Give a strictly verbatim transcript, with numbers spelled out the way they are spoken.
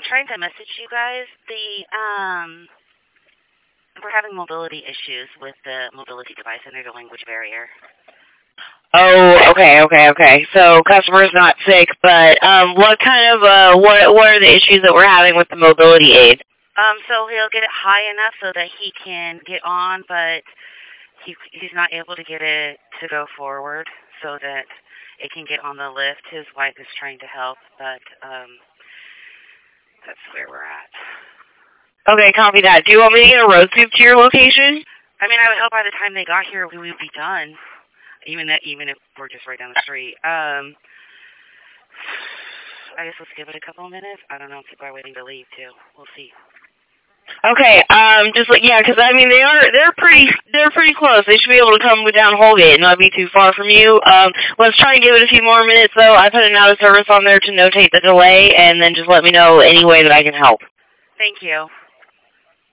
trying to message you guys. The um, we're having mobility issues with the mobility device under the language barrier. Oh, okay, okay, okay. So customer's not sick, but um, what kind of uh, what what are the issues that we're having with the mobility aid? Um, so he'll get it high enough so that he can get on, but he he's not able to get it to go forward so that it can get on the lift. His wife is trying to help, but um, that's where we're at. Okay, copy that. Do you want me to get a road soup to your location? I mean, I would hope by the time they got here we would be done, even that even if we're just right down the street. Um, I guess let's give it a couple of minutes. I don't know if people are waiting to leave too. We'll see. Okay, um, just like yeah, because I mean they are they're pretty they're pretty close. They should be able to come down Holgate and not be too far from you. Um, let's try and give it a few more minutes though. I put an out of service on there to notate the delay, and then just let me know any way that I can help. Thank you.